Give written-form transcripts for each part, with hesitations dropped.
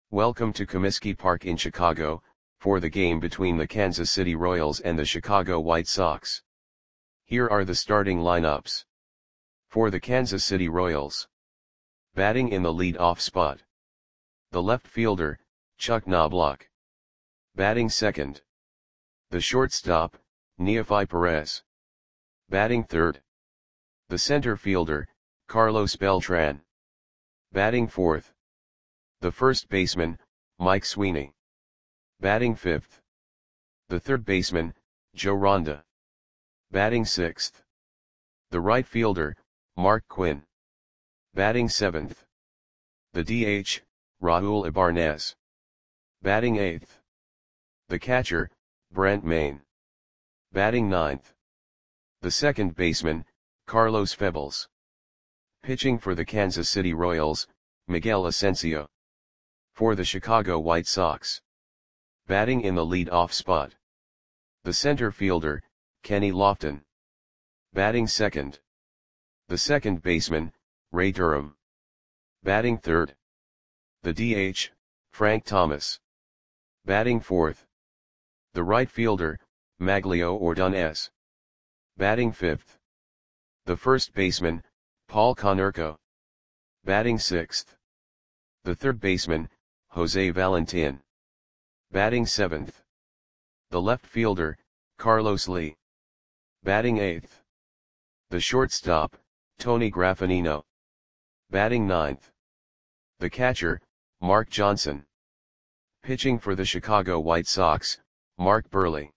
Welcome to Comiskey Park in Chicago, for the game between the Kansas City Royals and the Chicago White Sox. Here are the starting lineups. For the Kansas City Royals. Batting in the lead-off spot. The left fielder, Chuck Knobloch. Batting second. The shortstop, Neefi Perez. Batting third. The center fielder, Carlos Beltran. Batting fourth. The first baseman, Mike Sweeney. Batting fifth. The third baseman, Joe Ronda. Batting sixth. The right fielder, Mark Quinn. Batting seventh. The DH, Raul Ibanez. Batting eighth. The catcher, Brent Mayne. Batting ninth. The second baseman, Carlos Febles. Pitching for the Kansas City Royals, Miguel Asensio. For the Chicago White Sox. Batting in the lead-off spot. The center fielder, Kenny Lofton. Batting second. The second baseman, Ray Durham. Batting third. The DH, Frank Thomas. Batting fourth. The right fielder, Maglio Ordonez. Batting fifth. The first baseman, Paul Konerko. Batting sixth. The third baseman, Jose Valentin. Batting seventh. The left fielder, Carlos Lee. Batting eighth. The shortstop, Tony Graffinino. Batting ninth. The catcher, Mark Johnson. Pitching for the Chicago White Sox, Mark Buehrle.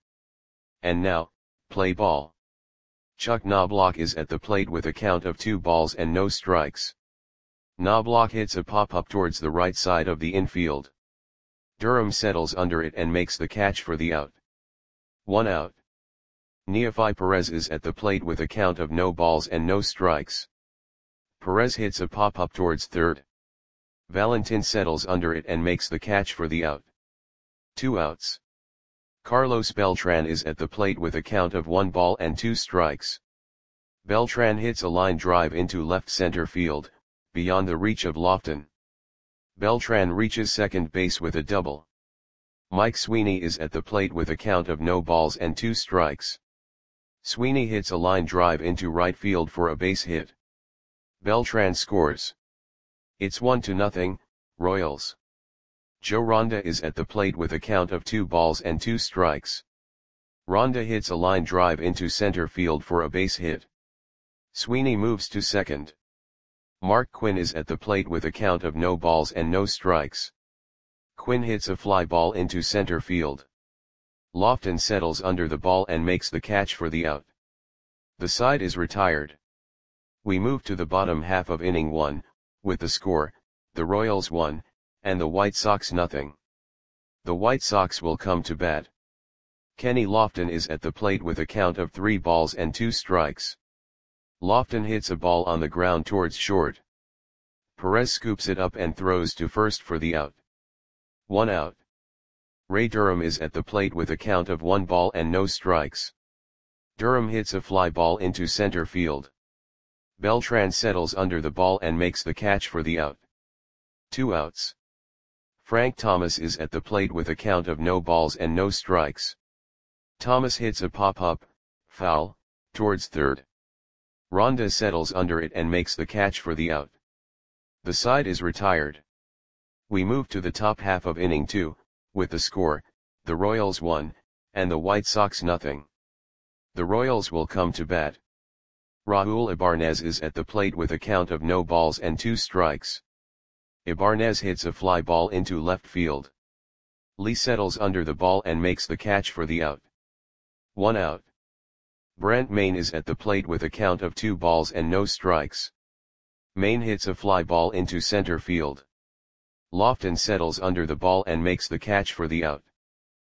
And now, play ball. Chuck Knobloch is at the plate with a count of 2 balls and no strikes. Knobloch hits a pop-up towards the right side of the infield. Durham settles under it and makes the catch for the out. 1 out. Neefi Perez is at the plate with a count of no balls and no strikes. Perez hits a pop-up towards third. Valentin settles under it and makes the catch for the out. 2 outs. Carlos Beltran is at the plate with a count of 1 ball and 2 strikes. Beltran hits a line drive into left center field, beyond the reach of Lofton. Beltran reaches second base with a double. Mike Sweeney is at the plate with a count of no balls and 2 strikes. Sweeney hits a line drive into right field for a base hit. Beltran scores. It's 1-0, Royals. Joe Ronda is at the plate with a count of 2 balls and 2 strikes. Ronda hits a line drive into center field for a base hit. Sweeney moves to second. Mark Quinn is at the plate with a count of no balls and no strikes. Quinn hits a fly ball into center field. Lofton settles under the ball and makes the catch for the out. The side is retired. We move to the bottom half of inning 1, with the score, the Royals 1, and the White Sox 0. The White Sox will come to bat. Kenny Lofton is at the plate with a count of 3 balls and 2 strikes. Lofton hits a ball on the ground towards short. Perez scoops it up and throws to first for the out. 1 out. Ray Durham is at the plate with a count of 1 ball and no strikes. Durham hits a fly ball into center field. Beltran settles under the ball and makes the catch for the out. 2 outs. Frank Thomas is at the plate with a count of no balls and no strikes. Thomas hits a pop-up, foul, towards third. Ronda settles under it and makes the catch for the out. The side is retired. We move to the top half of inning 2, with the score, the Royals 1, and the White Sox 0. The Royals will come to bat. Raul Ibanez is at the plate with a count of no balls and 2 strikes. Ibanez hits a fly ball into left field. Lee settles under the ball and makes the catch for the out. 1 out. Brent Mayne is at the plate with a count of 2 balls and no strikes. Mayne hits a fly ball into center field. Lofton settles under the ball and makes the catch for the out.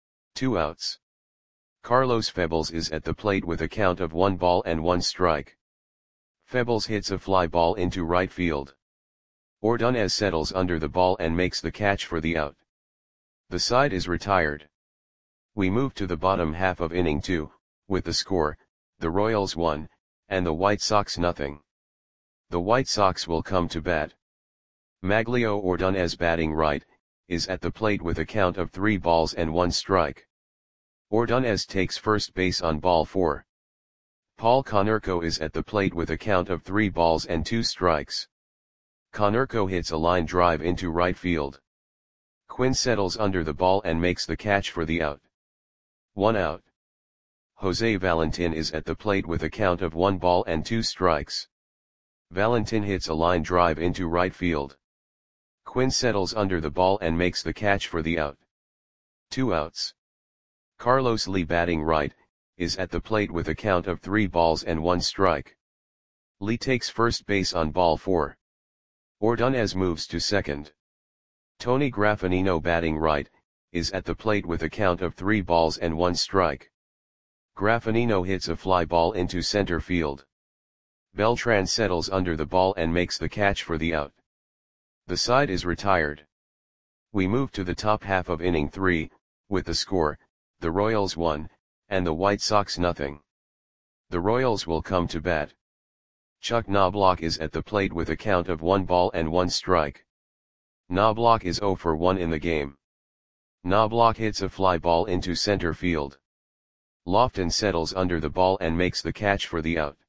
2 outs. Carlos Febles is at the plate with a count of 1 ball and 1 strike. Febles hits a fly ball into right field. Ordonez settles under the ball and makes the catch for the out. The side is retired. We move to the bottom half of inning 2, with the score, the Royals 1, and the White Sox 0. The White Sox will come to bat. Maglio Ordonez batting right, is at the plate with a count of 3 balls and 1 strike. Ordonez takes first base on ball 4. Paul Konerko is at the plate with a count of 3 balls and 2 strikes. Konerko hits a line drive into right field. Quinn settles under the ball and makes the catch for the out. 1 out. Jose Valentin is at the plate with a count of 1 ball and 2 strikes. Valentin hits a line drive into right field. Quinn settles under the ball and makes the catch for the out. 2 outs. Carlos Lee batting right, is at the plate with a count of 3 balls and 1 strike. Lee takes first base on ball 4. Ordonez moves to second. Tony Graffinino batting right, is at the plate with a count of 3 balls and 1 strike. Graffinino hits a fly ball into center field. Beltran settles under the ball and makes the catch for the out. The side is retired. We move to the top half of inning 3, with the score, the Royals 1, and the White Sox 0. The Royals will come to bat. Chuck Knobloch is at the plate with a count of 1 ball and 1 strike. Knobloch is 0 for 1 in the game. Knobloch hits a fly ball into center field. Lofton settles under the ball and makes the catch for the out.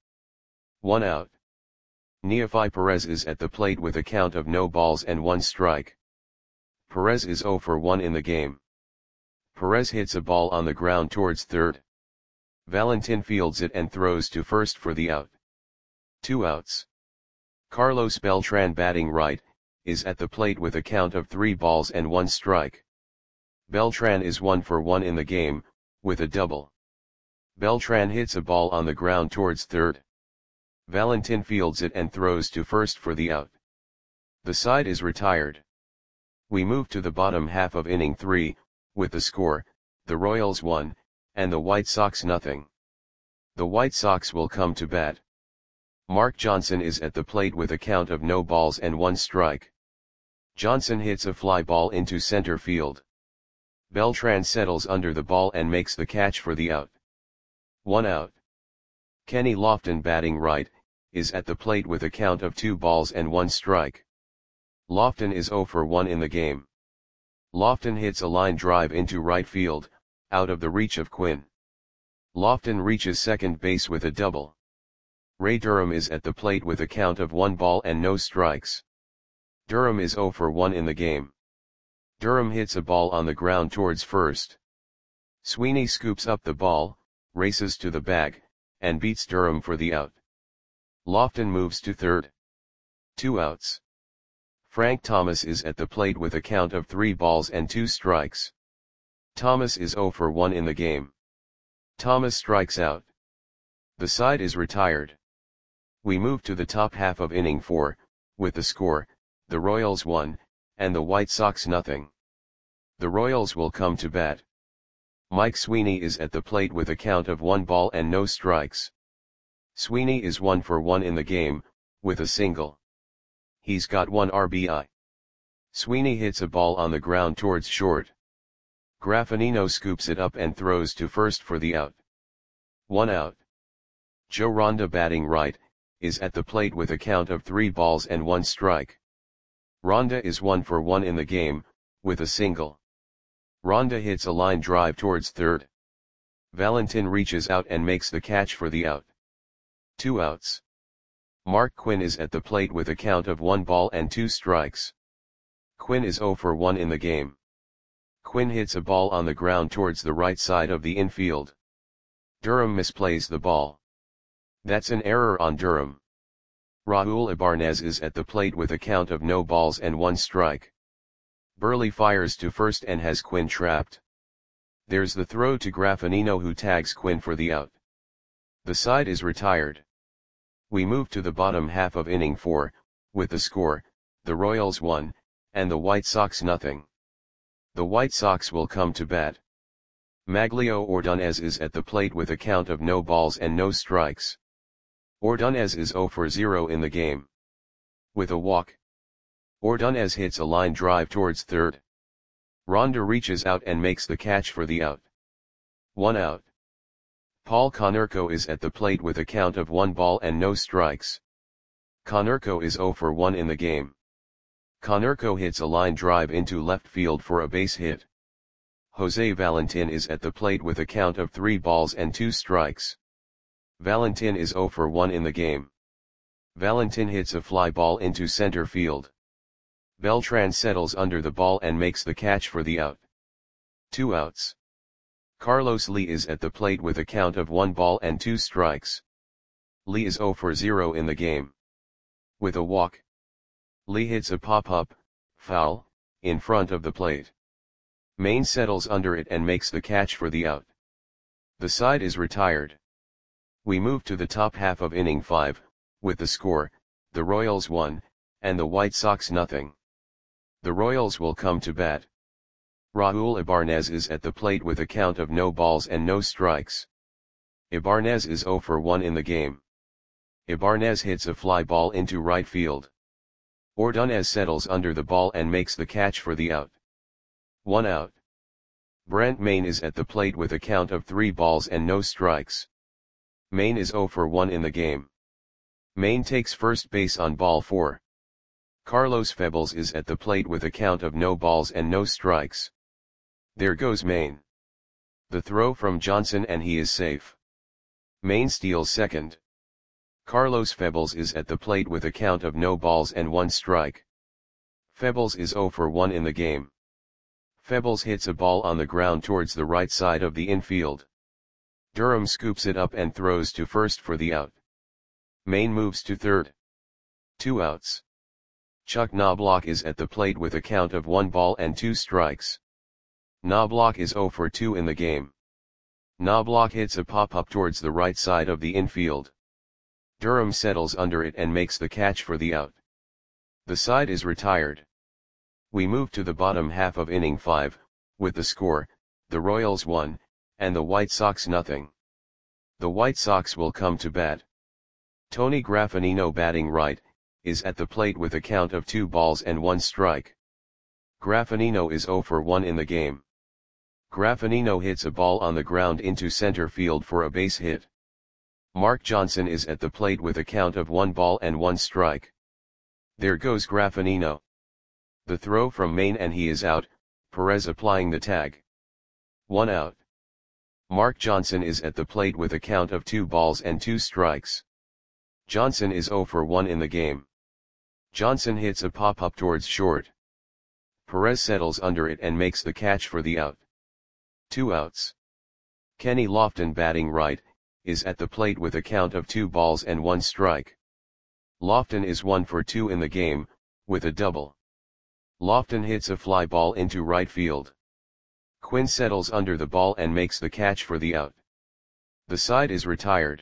1 out. Neofi Perez is at the plate with a count of no balls and 1 strike. Perez is 0 for 1 in the game. Perez hits a ball on the ground towards third. Valentin fields it and throws to first for the out. 2 outs. Carlos Beltran batting right, is at the plate with a count of 3 balls and 1 strike. Beltran is 1 for 1 in the game, with a double. Beltran hits a ball on the ground towards third. Valentin fields it and throws to first for the out. The side is retired. We move to the bottom half of inning 3, with the score, the Royals 1, and the White Sox 0. The White Sox will come to bat. Mark Johnson is at the plate with a count of no balls and 1 strike. Johnson hits a fly ball into center field. Beltran settles under the ball and makes the catch for the out. 1 out. Kenny Lofton batting right, is at the plate with a count of 2 balls and 1 strike. Lofton is 0 for 1 in the game. Lofton hits a line drive into right field, out of the reach of Quinn. Lofton reaches second base with a double. Ray Durham is at the plate with a count of 1 ball and no strikes. Durham is 0 for 1 in the game. Durham hits a ball on the ground towards first. Sweeney scoops up the ball, races to the bag, and beats Durham for the out. Lofton moves to third. 2 outs. Frank Thomas is at the plate with a count of 3 balls and 2 strikes. Thomas is 0 for 1 in the game. Thomas strikes out. The side is retired. We move to the top half of inning 4, with the score, the Royals 1, and the White Sox 0. The Royals will come to bat. Mike Sweeney is at the plate with a count of 1 ball and no strikes. Sweeney is 1 for 1 in the game, with a single. He's got 1 RBI. Sweeney hits a ball on the ground towards short. Graffinino scoops it up and throws to first for the out. 1 out. Joe Ronda batting right, is at the plate with a count of 3 balls and 1 strike. Ronda is 1 for 1 in the game, with a single. Ronda hits a line drive towards third. Valentin reaches out and makes the catch for the out. 2 outs. Mark Quinn is at the plate with a count of 1 ball and 2 strikes. Quinn is 0 for 1 in the game. Quinn hits a ball on the ground towards the right side of the infield. Durham misplays the ball. That's an error on Durham. Raul Ibanez is at the plate with a count of no balls and 1 strike. Burley fires to first and has Quinn trapped. There's the throw to Graffinino, who tags Quinn for the out. The side is retired. We move to the bottom half of inning 4, with the score, the Royals 1, and the White Sox 0. The White Sox will come to bat. Maglio Ordonez is at the plate with a count of no balls and no strikes. Ordonez is 0 for 0 in the game. With a walk. Ordonez hits a line drive towards third. Ronda reaches out and makes the catch for the out. 1 out. Paul Konerko is at the plate with a count of 1 ball and no strikes. Konerko is 0 for 1 in the game. Konerko hits a line drive into left field for a base hit. Jose Valentin is at the plate with a count of 3 balls and 2 strikes. Valentin is 0 for 1 in the game. Valentin hits a fly ball into center field. Beltran settles under the ball and makes the catch for the out. 2 outs. Carlos Lee is at the plate with a count of 1 ball and 2 strikes. Lee is 0 for 0 in the game. With a walk, Lee hits a pop-up, foul, in front of the plate. Maine settles under it and makes the catch for the out. The side is retired. We move to the top half of inning 5, with the score, the Royals 1, and the White Sox nothing. The Royals will come to bat. Raul Ibanez is at the plate with a count of no balls and no strikes. Ibanez is 0 for 1 in the game. Ibanez hits a fly ball into right field. Ordonez settles under the ball and makes the catch for the out. 1 out. Brent Maine is at the plate with a count of 3 balls and no strikes. Maine is 0 for 1 in the game. Maine takes first base on ball 4. Carlos Febles is at the plate with a count of no balls and no strikes. There goes Maine. The throw from Johnson and he is safe. Maine steals second. Carlos Febles is at the plate with a count of no balls and 1 strike. Febles is 0 for 1 in the game. Febles hits a ball on the ground towards the right side of the infield. Durham scoops it up and throws to first for the out. Maine moves to third. 2 outs. Chuck Knobloch is at the plate with a count of 1 ball and 2 strikes. Knobloch is 0 for 2 in the game. Knobloch hits a pop-up towards the right side of the infield. Durham settles under it and makes the catch for the out. The side is retired. We move to the bottom half of inning 5, with the score, the Royals 1, and the White Sox nothing. The White Sox will come to bat. Tony Graffinino, batting right, is at the plate with a count of 2 balls and 1 strike. Graffinino is 0 for 1 in the game. Graffinino hits a ball on the ground into center field for a base hit. Mark Johnson is at the plate with a count of 1 ball and 1 strike. There goes Graffinino. The throw from Maine and he is out, Perez applying the tag. 1 out. Mark Johnson is at the plate with a count of 2 balls and 2 strikes. Johnson is 0 for 1 in the game. Johnson hits a pop-up towards short. Perez settles under it and makes the catch for the out. 2 outs. Kenny Lofton, batting right, is at the plate with a count of 2 balls and 1 strike. Lofton is 1 for 2 in the game, with a double. Lofton hits a fly ball into right field. Quinn settles under the ball and makes the catch for the out. The side is retired.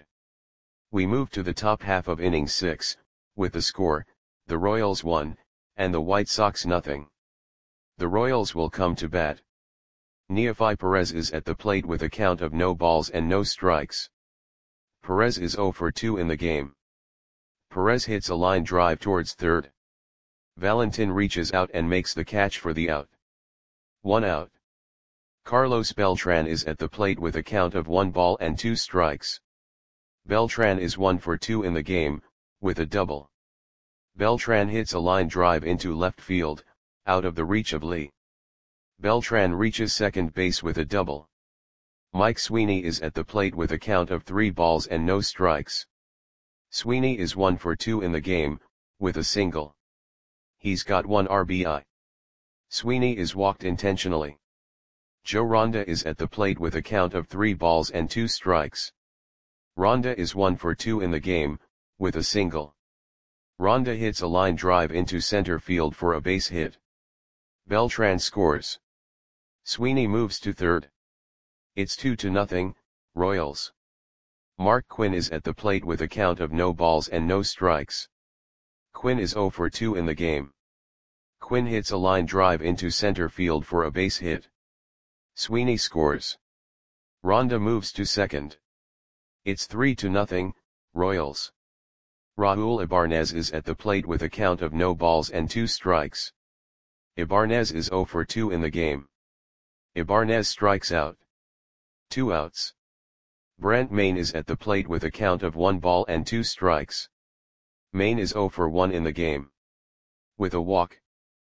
We move to the top half of inning 6, with the score, the Royals 1, and the White Sox nothing. The Royals will come to bat. Neefi Perez is at the plate with a count of no balls and no strikes. Perez is 0 for 2 in the game. Perez hits a line drive towards third. Valentin reaches out and makes the catch for the out. 1 out. Carlos Beltran is at the plate with a count of 1 ball and 2 strikes. Beltran is 1 for 2 in the game, with a double. Beltran hits a line drive into left field, out of the reach of Lee. Beltran reaches second base with a double. Mike Sweeney is at the plate with a count of 3 balls and no strikes. Sweeney is 1 for 2 in the game, with a single. He's got 1 RBI. Sweeney is walked intentionally. Joe Ronda is at the plate with a count of 3 balls and 2 strikes. Ronda is 1 for 2 in the game, with a single. Ronda hits a line drive into center field for a base hit. Beltran scores. Sweeney moves to third. It's 2-0, Royals. Mark Quinn is at the plate with a count of no balls and no strikes. Quinn is 0 for 2 in the game. Quinn hits a line drive into center field for a base hit. Sweeney scores. Ronda moves to second. It's 3-0, Royals. Raul Ibanez is at the plate with a count of no balls and 2 strikes. Ibanez is 0 for 2 in the game. Ibanez strikes out. 2 outs. Brent Maine is at the plate with a count of 1 ball and 2 strikes. Maine is 0 for 1 in the game. With a walk,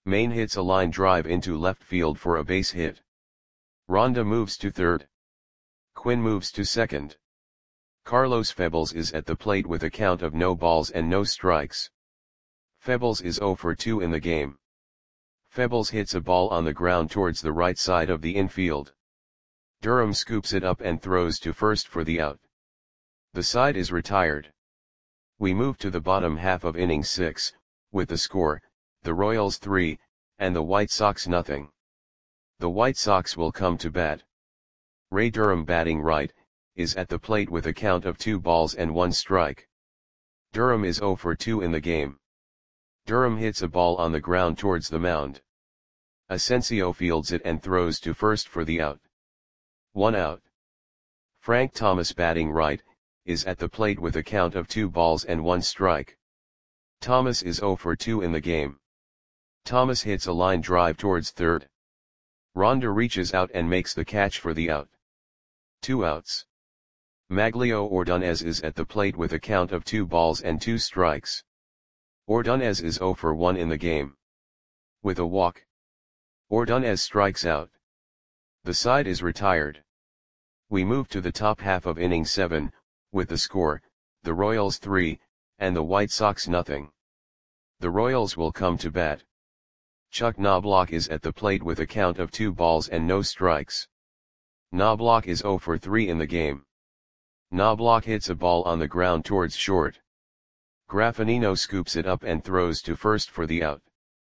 Maine hits a line drive into left field for a base hit. Rhonda moves to third. Quinn moves to second. Carlos Febles is at the plate with a count of no balls and no strikes. Febles is 0 for 2 in the game. Febles hits a ball on the ground towards the right side of the infield. Durham scoops it up and throws to first for the out. The side is retired. We move to the bottom half of inning 6, with the score, the Royals 3, and the White Sox nothing. The White Sox will come to bat. Ray Durham, batting right, is at the plate with a count of 2 balls and 1 strike. Durham is 0 for 2 in the game. Durham hits a ball on the ground towards the mound. Asensio fields it and throws to first for the out. 1 out. Frank Thomas, batting right, is at the plate with a count of 2 balls and 1 strike. Thomas is 0 for 2 in the game. Thomas hits a line drive towards third. Rhonda reaches out and makes the catch for the out. 2 outs. Maglio Ordonez is at the plate with a count of 2 balls and 2 strikes. Ordonez is 0 for 1 in the game. With a walk, Ordonez strikes out. The side is retired. We move to the top half of inning 7, with the score, the Royals 3, and the White Sox nothing. The Royals will come to bat. Chuck Knobloch is at the plate with a count of 2 balls and no strikes. Knobloch is 0 for 3 in the game. Knobloch hits a ball on the ground towards short. Graffinino scoops it up and throws to first for the out.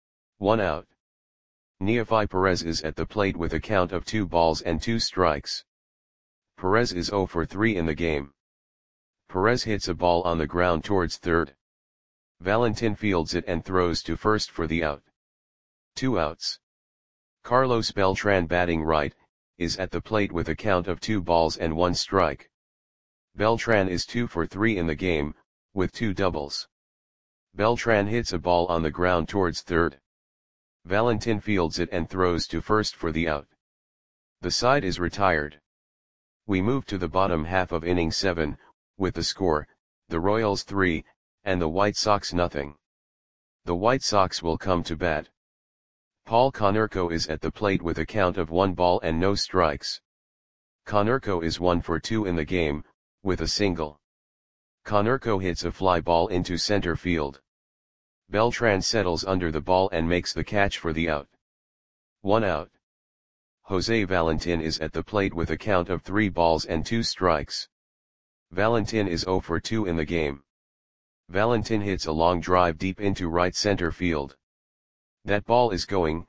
1 out. Neefi Perez is at the plate with a count of 2 balls and 2 strikes. Perez is 0 for 3 in the game. Perez hits a ball on the ground towards third. Valentin fields it and throws to first for the out. 2 outs. Carlos Beltran, batting right, is at the plate with a count of 2 balls and 1 strike. Beltran is 2 for 3 in the game, with 2 doubles. Beltran hits a ball on the ground towards third. Valentin fields it and throws to first for the out. The side is retired. We move to the bottom half of inning 7, with the score, the Royals 3, and the White Sox nothing. The White Sox will come to bat. Paul Konerko is at the plate with a count of 1 ball and no strikes. Konerko is 1 for 2 in the game, with a single. Konerko hits a fly ball into center field. Beltran settles under the ball and makes the catch for the out. 1 out. Jose Valentin is at the plate with a count of 3 balls and 2 strikes. Valentin is 0 for 2 in the game. Valentin hits a long drive deep into right center field. That ball is gone.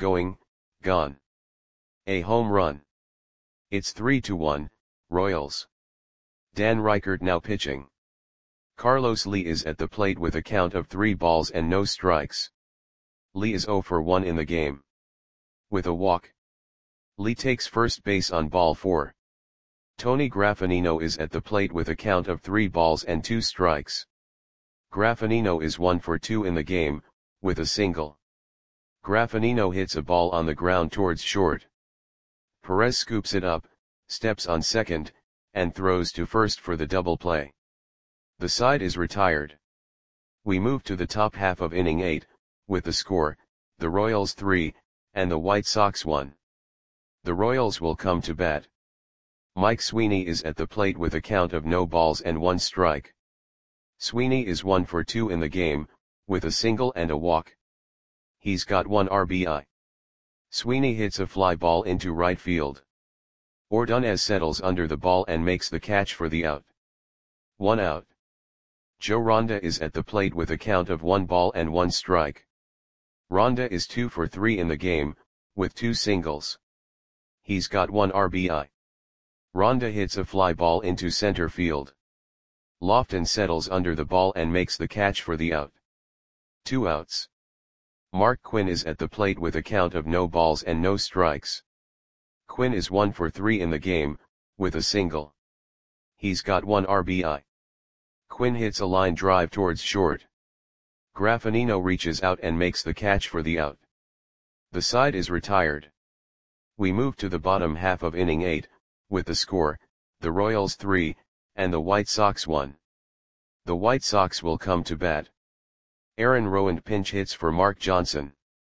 A home run. It's 3-1, Royals. Dan Reichert now pitching. Carlos Lee is at the plate with a count of 3 balls and no strikes. Lee is 0 for 1 in the game. With a walk, Lee takes first base on ball 4. Tony Graffinino is at the plate with a count of 3 balls and 2 strikes. Graffinino is 1 for 2 in the game, with a single. Graffinino hits a ball on the ground towards short. Perez scoops it up, steps on second, and throws to first for the double play. The side is retired. We move to the top half of inning 8, with the score, the Royals 3, and the White Sox 1. The Royals will come to bat. Mike Sweeney is at the plate with a count of no balls and 1 strike. Sweeney is 1 for 2 in the game, with a single and a walk. He's got 1 RBI. Sweeney hits a fly ball into right field. Ordonez settles under the ball and makes the catch for the out. 1 out. Joe Rhonda is at the plate with a count of 1 ball and 1 strike. Rhonda is 2 for 3 in the game, with 2 singles. He's got 1 RBI. Rhonda hits a fly ball into center field. Lofton settles under the ball and makes the catch for the out. 2 outs. Mark Quinn is at the plate with a count of no balls and no strikes. Quinn is 1 for 3 in the game, with a single. He's got 1 RBI. Quinn hits a line drive towards short. Graffinino reaches out and makes the catch for the out. The side is retired. We move to the bottom half of inning 8, with the score, the Royals 3, and the White Sox 1. The White Sox will come to bat. Aaron Rowand pinch hits for Mark Johnson.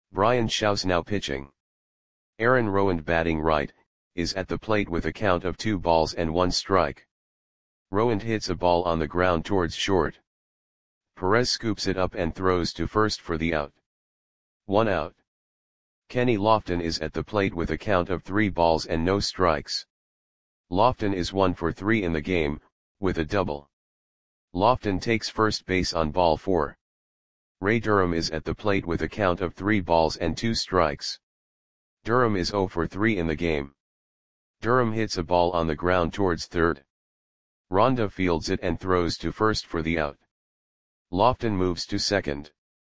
Brian Shouse now pitching. Aaron Rowand batting right, is at the plate with a count of 2 balls and 1 strike. Rowand hits a ball on the ground towards short. Perez scoops it up and throws to first for the out. 1 out. Kenny Lofton is at the plate with a count of 3 balls and no strikes. Lofton is 1 for 3 in the game, with a double. Lofton takes first base on ball 4. Ray Durham is at the plate with a count of 3 balls and 2 strikes. Durham is 0 for 3 in the game. Durham hits a ball on the ground towards third. Ronda fields it and throws to first for the out. Lofton moves to second.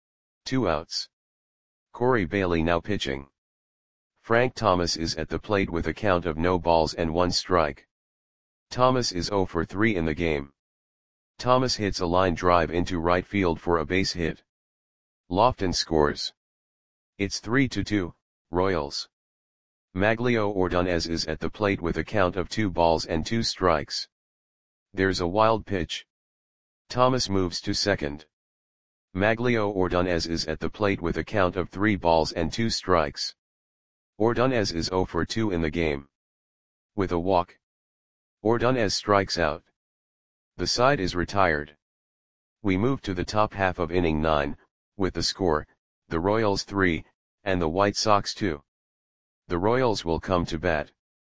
2 outs. Corey Bailey now pitching. Frank Thomas is at the plate with a count of no balls and 1 strike. Thomas is 0 for 3 in the game. Thomas hits a line drive into right field for a base hit. Lofton scores. It's 3-2, Royals. Maglio Ordonez is at the plate with a count of 2 balls and 2 strikes. There's a wild pitch. Thomas moves to second. Maglio Ordonez is at the plate with a count of 3 balls and 2 strikes. Ordonez is 0 for 2 in the game. With a walk, Ordonez strikes out. The side is retired. We move to the top half of inning 9, with the score, the Royals 3, and the White Sox 2. The Royals will come to bat.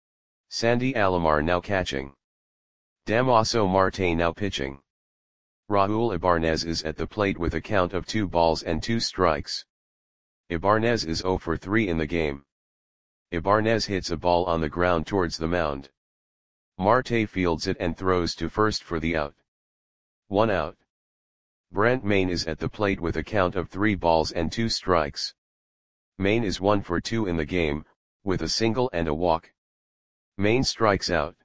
Sandy Alomar now catching. Damaso Marte now pitching. Raul Ibanez is at the plate with a count of 2 balls and 2 strikes. Ibanez is 0 for 3 in the game. Ibanez hits a ball on the ground towards the mound. Marte fields it and throws to first for the out. 1 out. Brent Mayne is at the plate with a count of 3 balls and 2 strikes. Mayne is 1 for 2 in the game, with a single and a walk. Mayne strikes out.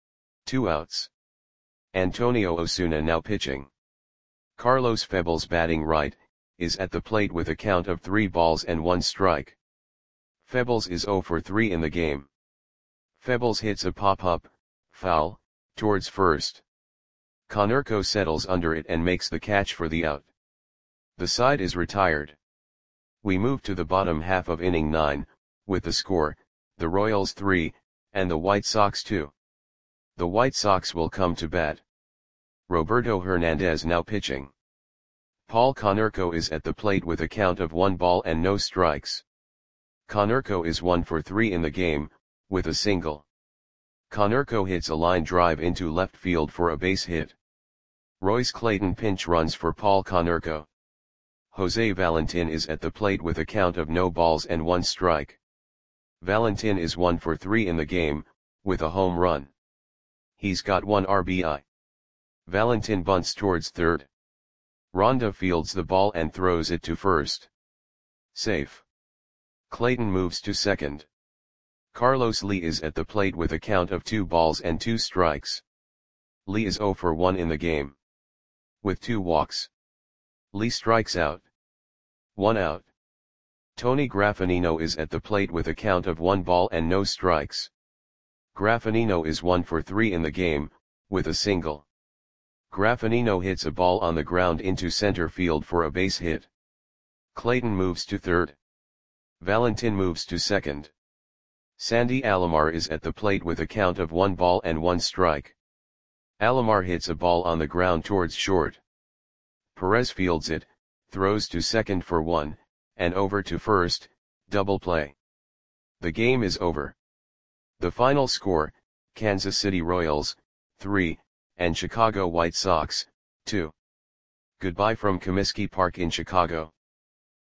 2 outs. Antonio Osuna now pitching. Carlos Febles batting right, is at the plate with a count of 3 balls and 1 strike. Febles is 0 for 3 in the game. Febles hits a pop-up, foul, towards first. Konerko settles under it and makes the catch for the out. The side is retired. We move to the bottom half of inning 9, with the score, the Royals 3, and the White Sox 2. The White Sox will come to bat. Roberto Hernandez now pitching. Paul Konerko is at the plate with a count of 1 ball and no strikes. Konerko is 1 for 3 in the game, with a single. Konerko hits a line drive into left field for a base hit. Royce Clayton pinch runs for Paul Konerko. Jose Valentin is at the plate with a count of no balls and 1 strike. Valentin is 1 for 3 in the game, with a home run. He's got 1 RBI. Valentin bunts towards third. Ronda fields the ball and throws it to first. Safe. Clayton moves to second. Carlos Lee is at the plate with a count of 2 balls and 2 strikes. Lee is 0 for 1 in the game. With 2 walks. Lee strikes out. 1 out. Tony Graffanino is at the plate with a count of 1 ball and no strikes. Graffanino is 1 for 3 in the game, with a single. Graffanino hits a ball on the ground into center field for a base hit. Clayton moves to third. Valentin moves to second. Sandy Alomar is at the plate with a count of 1 ball and 1 strike. Alomar hits a ball on the ground towards short. Perez fields it, throws to second for 1, and over to first, double play. The game is over. The final score, Kansas City Royals, 3, and Chicago White Sox, 2. Goodbye from Comiskey Park in Chicago.